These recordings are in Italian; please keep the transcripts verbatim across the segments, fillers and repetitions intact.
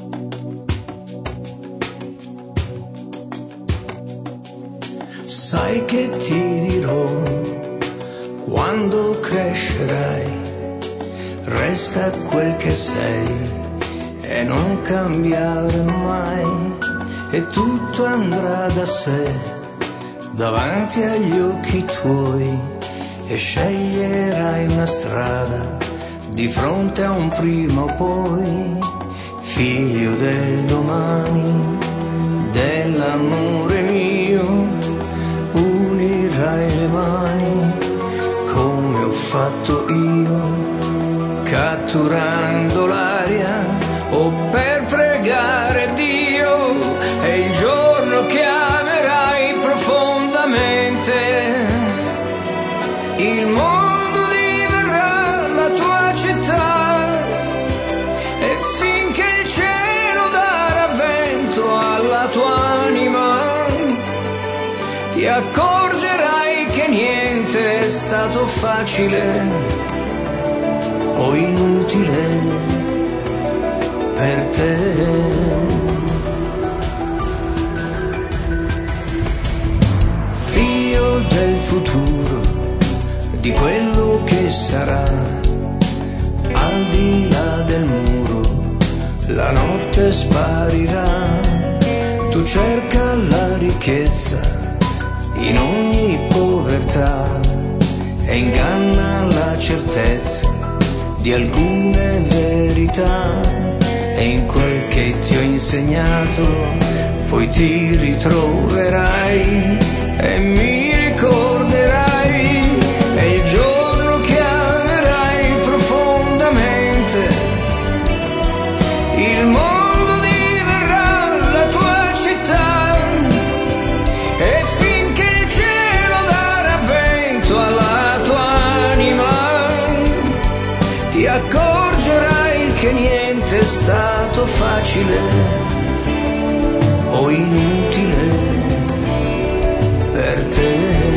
Sai che ti dirò quando crescerai, resta quel che sei e non cambiare mai, e tutto andrà da sé davanti agli occhi tuoi, e sceglierai una strada di fronte a un prima o poi, figlio del domani, dell'amore mio. Unirai le mani come ho fatto io, catturando l'aria o per pregare Dio, e il giorno che amerai profondamente il mondo diverrà la tua città, e finché il cielo darà vento alla tua anima ti accorgerai che niente è stato facile o inutile per te. Figlio del futuro, di quello che sarà, al di là del muro la notte sparirà. Tu cerca la ricchezza in ogni povertà e inganna la certezza di alcune verità, e in quel che ti ho insegnato poi ti ritroverai e mi ricorderai, e il giorno che amerai profondamente il mondo diverrà la tua città, e finché il cielo darà vento alla tua anima ti accorgerai che niente è stato facile o inutile per te.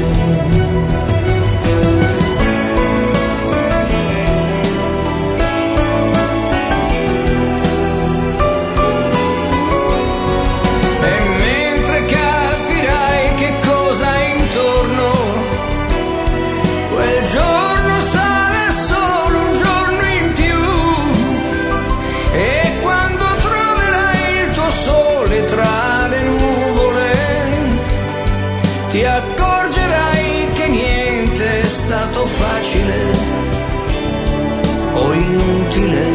Ti accorgerai che niente è stato facile o inutile